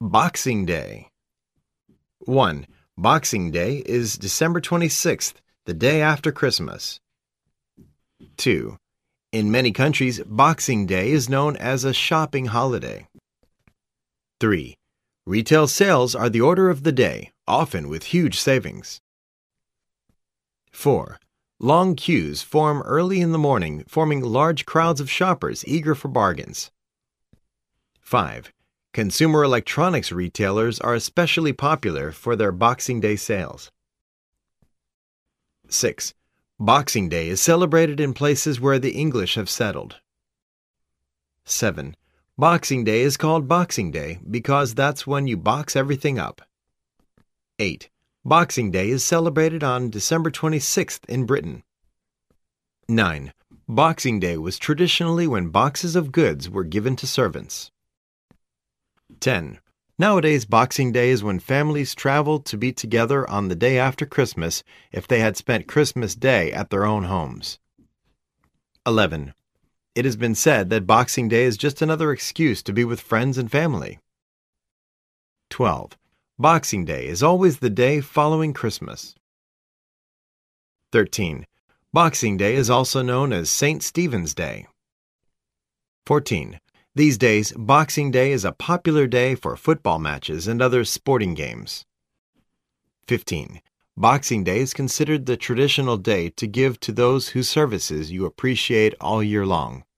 Boxing Day. 1. Boxing Day is December 26th, the day after Christmas. 2. In many countries, Boxing Day is known as a shopping holiday. 3. Retail sales are the order of the day, often with huge savings. 4. Long queues form early in the morning, forming large crowds of shoppers eager for bargains. 5. Consumer electronics retailers are especially popular for their Boxing Day sales. 6. Boxing Day is celebrated in places where the English have settled. 7. Boxing Day is called Boxing Day because that's when you box everything up. 8. Boxing Day is celebrated on December 26th in Britain. 9. Boxing Day was traditionally when boxes of goods were given to servants. 10. Nowadays, Boxing Day is when families travel to be together on the day after Christmas if they had spent Christmas Day at their own homes. 11. It has been said that Boxing Day is just another excuse to be with friends and family. 12. Boxing Day is always the day following Christmas. 13. Boxing Day is also known as St. Stephen's Day. 14. These days, Boxing Day is a popular day for football matches and other sporting games. 15. Boxing Day is considered the traditional day to give to those whose services you appreciate all year long.